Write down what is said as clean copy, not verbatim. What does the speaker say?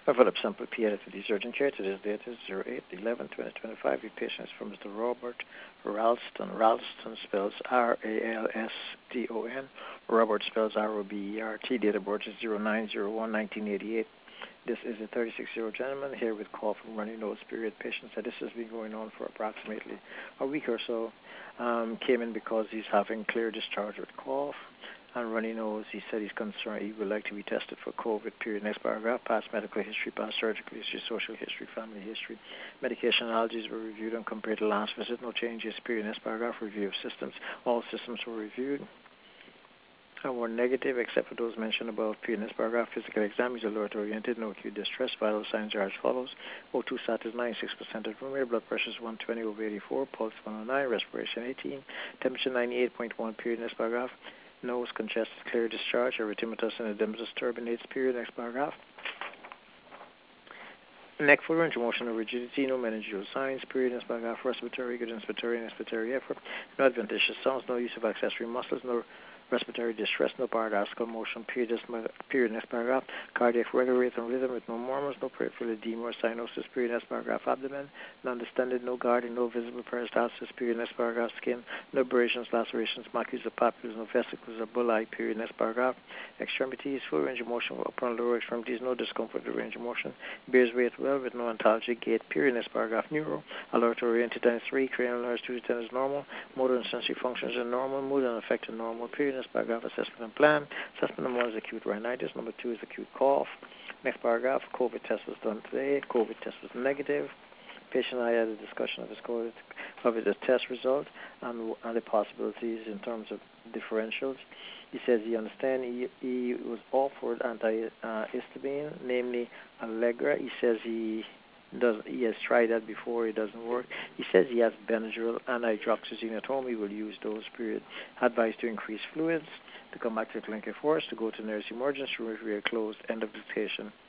Philip Sample, PLFD Surgeon Care. Today's date is 08/11/2025. Your patient is from Mr. Robert Ralston. Ralston spells Ralston. Robert spells Robert. Date of birth is 09/01/1988. This is a 36-year-old gentleman here with cough and runny nose. Period. Patient said this has been going on for approximately a week or so. Came in because he's having clear discharge with cough and runny nose. He said he's concerned he would like to be tested for COVID. Period. Next paragraph. Past medical history, past surgical history, social history, family history. Medication allergies were reviewed and compared to last visit. No changes. Period. Next paragraph. Review of systems. All systems were reviewed and were negative except for those mentioned above. Period. Next paragraph. Physical exam is alert oriented. No acute distress. Vital signs are as follows. O2 sat is 96% at room air. Blood pressure is 120 over 84. Pulse 109. Respiration 18. Temperature 98.1. Period. Next paragraph. Nose congested, clear discharge, erythematous and edematous turbinates. Period. Next paragraph. Neck full range of motion or rigidity, no meningeal signs. Period. Next paragraph. Respiratory, good inspiratory and expiratory effort. No adventitious sounds, no use of accessory muscles, no respiratory distress, no paradoxical motion. Period. Next paragraph. Cardiac regular rate and rhythm with no murmurs, no peripheral edema or cyanosis. Period. Next paragraph. Abdomen, non-distended, no guarding, no visible peristalsis. Period. Next paragraph. Skin, no abrasions, lacerations, macules or papules, no vesicles or bullae. Period. Next paragraph. Extremities, full range of motion upper and lower extremities, no discomfort or range of motion. Bears weight well with no ontologic gait. Period. Next paragraph. Neuro, alert oriented times 3, cranial nerves 2 to 10 is normal. Motor and sensory functions are normal. Mood and affect are normal. Period. Next paragraph. Assessment and plan. Assessment number 1 is acute rhinitis. Number 2 is acute cough. Next paragraph. COVID test was done today. COVID test was negative. Patient and I had a discussion of his COVID, of his test result and the possibilities in terms of differentials. He says he understands he was offered antihistamine, namely Allegra. He says he has tried that before. It doesn't work. He says he has Benadryl and hydroxyzine at home. He will use those. Period. Advised to increase fluids, to come back to the clinic for us, to go to nurse emergency room if we are closed. End of dictation.